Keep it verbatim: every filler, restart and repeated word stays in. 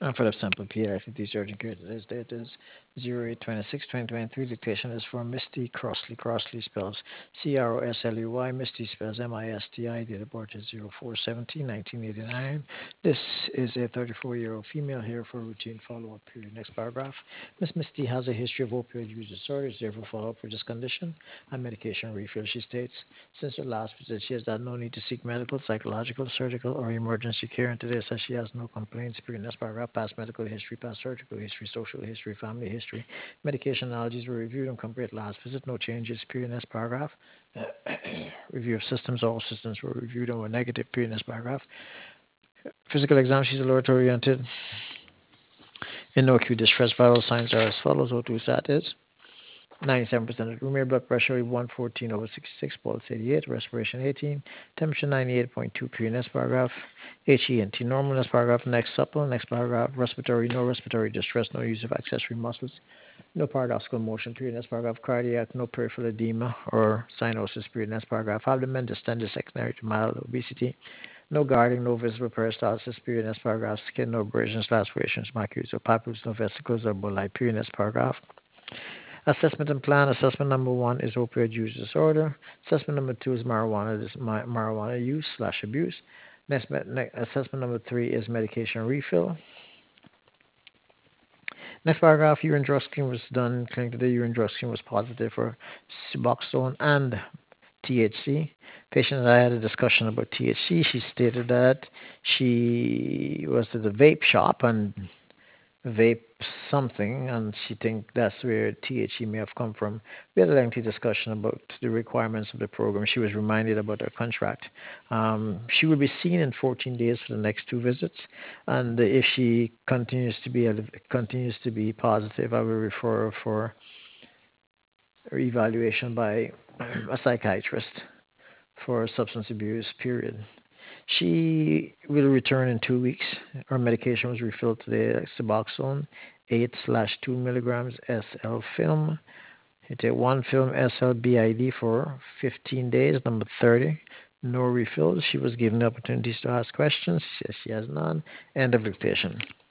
And for the sample pediatric discharge and care, today's date is zero eight twenty-six twenty twenty-three. Dictation is for Misty Crossley. Crossley spells C R O S L E Y. Misty spells M I S T I. Date of birth is zero four seventeen nineteen eighty-nine. This is a thirty-four-year-old female here for routine follow-up period. Next paragraph. Miss Misty has a history of opioid use disorder. Is therefore follow-up for this condition and medication refill. She states, since her last visit, she has had no need to seek medical, psychological, surgical, or emergency care, and today says she has no complaints. Period. Next paragraph. Past medical history, past surgical history, social history, family history. Medication allergies were reviewed and compared last visit. No changes. Period. Next paragraph. Review of systems. All systems were reviewed and were negative. Period. Next paragraph. Physical exam. She's alert oriented. In no acute distress. Vital signs are as follows. O two sat is ninety-seven percent of the room air, blood pressure one fourteen over sixty-six, pulse eighty-eight, respiration eighteen, temperature ninety-eight point two. Period. Next paragraph. H E N T normal. Next paragraph. Next supple. Next paragraph. Respiratory. No respiratory distress. No use of accessory muscles. No paradoxical motion. Period. Next paragraph. Cardiac. No peripheral edema or cyanosis. Period. Next paragraph. Abdomen distended secondary to mild obesity. No guarding. No visible peristalsis. Period. Next paragraph. Skin. No abrasions, lacerations, macules, or papules. No vesicles or bullae. Period. Next paragraph. Assessment and plan. Assessment number one is opioid use disorder. Assessment number two is marijuana marijuana use slash abuse. Next, next assessment number three is medication refill. Next paragraph, urine drug screen was done. Clinic today, urine drug screen was positive for Suboxone and T H C. Patient and I had a discussion about T H C. She stated that she was at the vape shop and vape something, and she think that's where T H C may have come from. We had a lengthy discussion about the requirements of the program. She was reminded about her contract. Um, she will be seen in fourteen days for the next two visits, and if she continues to be continues to be positive, I will refer her for evaluation by a psychiatrist for substance abuse. Period. She will return in two weeks. Her medication was refilled today, Suboxone, eight slash two milligrams S L film. You take one film S L B I D for fifteen days, number thirty. No refills. She was given opportunities to ask questions. She says she has none. End of dictation.